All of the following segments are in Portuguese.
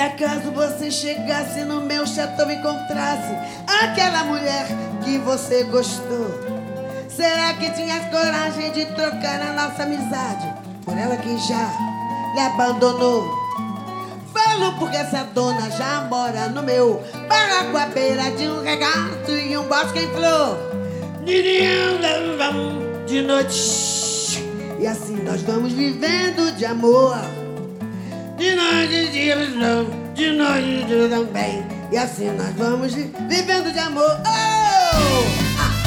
acaso você chegasse no meu chateau e encontrasse aquela mulher que você gostou, será que tinhas coragem de trocar a nossa amizade por ela que já lhe abandonou? Falo porque essa dona já mora no meu barraco à beira de um regato e um bosque em flor. De noite, e assim nós vamos vivendo de amor. De noite também, e assim nós vamos vivendo de amor. Oh!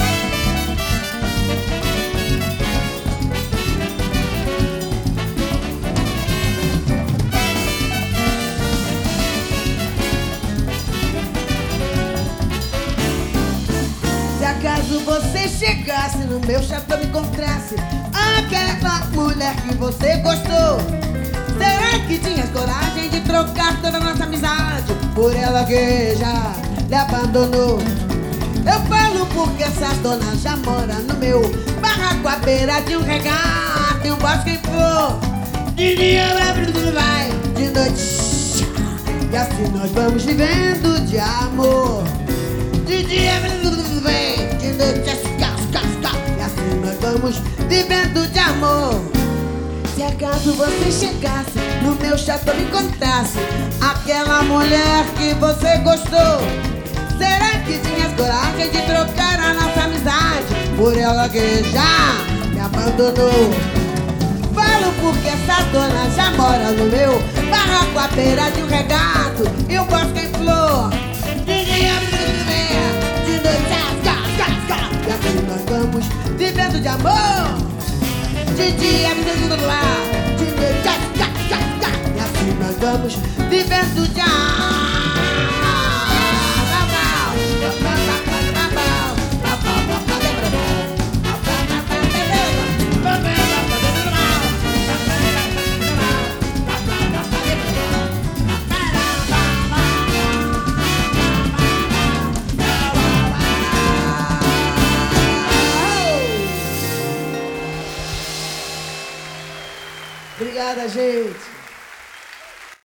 Se acaso você chegasse no meu chateau e encontrasse aquela mulher que você gostou, será que tinhas coragem de trocar toda a nossa amizade por ela que já lhe abandonou? Eu falo porque essas donas já moram no meu barraco à beira de um regato e um bosque em flor. De dia vai, de noite, e assim nós vamos vivendo de amor. De dia vem, de noite e assim nós vamos vivendo de amor. Se acaso você chegasse no meu chateau e encontrasse aquela mulher que você gostou, será que tinhas coragem de trocar a nossa amizade por ela que já me abandonou? Falo porque essa dona já mora no meu barraco à beira de um regato e um bosque em flor. De dia de noite e assim nós vamos vivendo de amor. De dia, lá, de noite, e assim nós vamos vivendo de amor. Obrigada, gente.